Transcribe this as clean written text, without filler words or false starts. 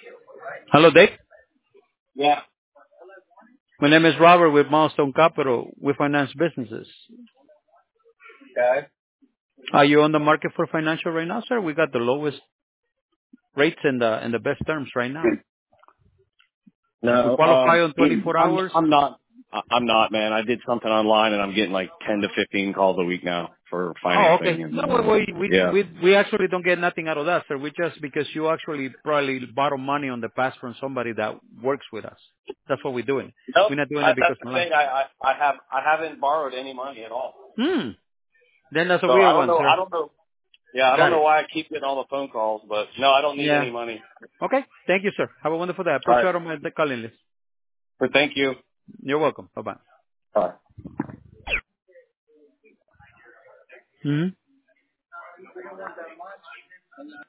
Hello, Dave. Yeah. My name is Robert with Milestone Capital. We finance businesses. Okay. Are you on the market for financial right now, sir? We got the lowest rates and the best terms right now. We No, qualify on 24 I'm hours. I'm not I'm not, man. I did something online and I'm getting like 10 to 15 calls a week now for Oh, financing okay. and No, we yeah. we we actually don't get nothing out of that, sir. We just because you actually probably borrow money on the past from somebody that works with us. That's what we're doing. Nope. We're not doing it because That's the of money. thing. I haven't borrowed any money at all. Hmm. Then that's a So I weird don't one, know. sir. I don't know. Yeah, I don't Got know it. why I keep getting all the phone calls, but no, I don't need Yeah. any money. Okay. Thank you, sir. Have a wonderful day. I All put you right. out on my calling list. But thank you. You're welcome. Bye-bye. All right. Hmm.